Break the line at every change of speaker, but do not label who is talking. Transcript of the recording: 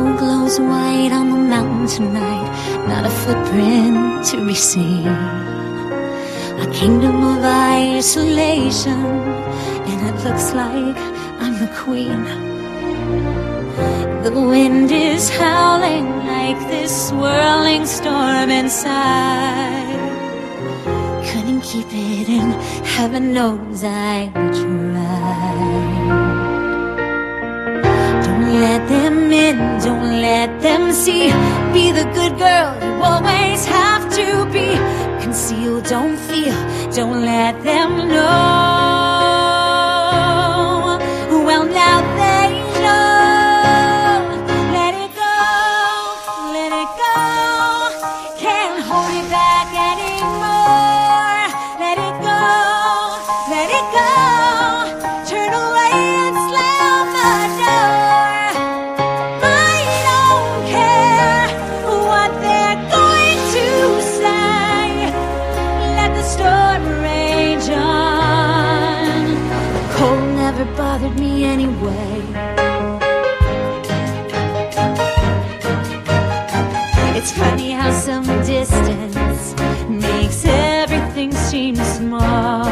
snow glows white on the mountain tonight, not a footprint to be seen. A kingdom of isolation, and it looks like I'm the queen. The wind is howling like this swirling storm inside. Couldn't keep it in, heaven knows I tried. Don't let them in, don't let them see. Be the good girl you always have to be. Conceal, don't feel, don't let them know. Well, now they know. Let it go, let it go. Can't hold it back anymore. Let it go, let it go. Turn away and slam the door. I don't care what they're going to say. Let the storm rage on. The cold never bothered me anyway. It's funny how some distance makes everything seem small.